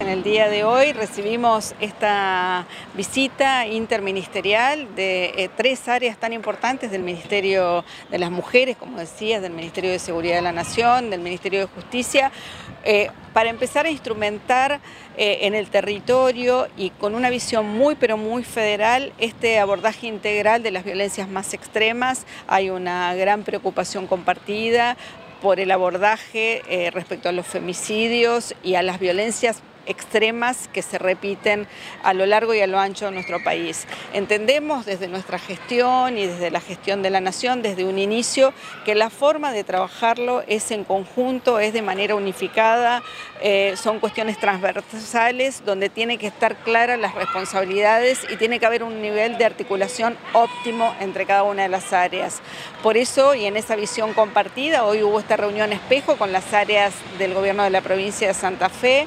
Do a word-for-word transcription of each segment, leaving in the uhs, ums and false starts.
el día de hoy recibimos esta visita interministerial de eh, tres áreas tan importantes del Ministerio de las Mujeres, como decías, del Ministerio de Seguridad de la Nación, del Ministerio de Justicia, eh, para empezar a instrumentar eh, en el territorio y con una visión muy pero muy federal este abordaje integral de las violencias más extremas. Hay una gran preocupación compartida por el abordaje eh, respecto a los femicidios y a las violencias extremas que se repiten a lo largo y a lo ancho de nuestro país. Entendemos desde nuestra gestión y desde la gestión de la Nación, desde un inicio, que la forma de trabajarlo es en conjunto, es de manera unificada, eh, son cuestiones transversales donde tienen que estar claras las responsabilidades y tiene que haber un nivel de articulación óptimo entre cada una de las áreas. Por eso, y en esa visión compartida, hoy hubo esta reunión espejo con las áreas del Gobierno de la provincia de Santa Fe,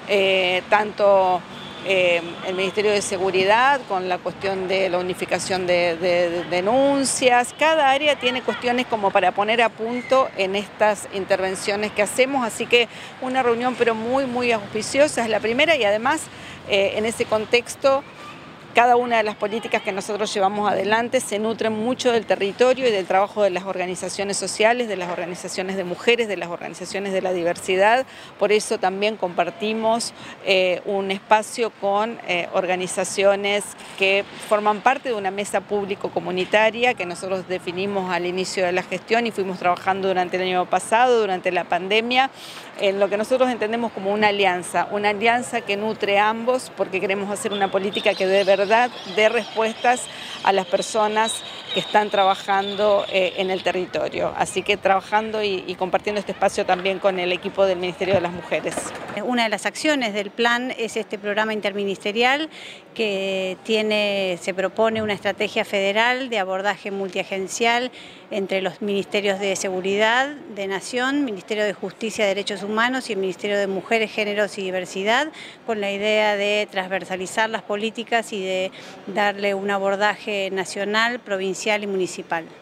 Eh, tanto eh, el Ministerio de Seguridad con la cuestión de la unificación de, de, de denuncias. Cada área tiene cuestiones como para poner a punto en estas intervenciones que hacemos, así que una reunión pero muy muy auspiciosa es la primera y además eh, en ese contexto cada una de las políticas que nosotros llevamos adelante se nutren mucho del territorio y del trabajo de las organizaciones sociales, de las organizaciones de mujeres, de las organizaciones de la diversidad. Por eso también compartimos eh, un espacio con eh, organizaciones que forman parte de una mesa público-comunitaria que nosotros definimos al inicio de la gestión y fuimos trabajando durante el año pasado, durante la pandemia, en lo que nosotros entendemos como una alianza, una alianza que nutre a ambos porque queremos hacer una política que de verdad dé respuestas a las personas que están trabajando eh, en el territorio. Así que trabajando y, y compartiendo este espacio también con el equipo del Ministerio de las Mujeres. Una de las acciones del plan es este programa interministerial que tiene, se propone una estrategia federal de abordaje multiagencial entre los Ministerios de Seguridad de Nación, Ministerio de Justicia y Derechos Humanos y el Ministerio de Mujeres, Géneros y Diversidad, con la idea de transversalizar las políticas y de darle un abordaje nacional, provincial y municipal.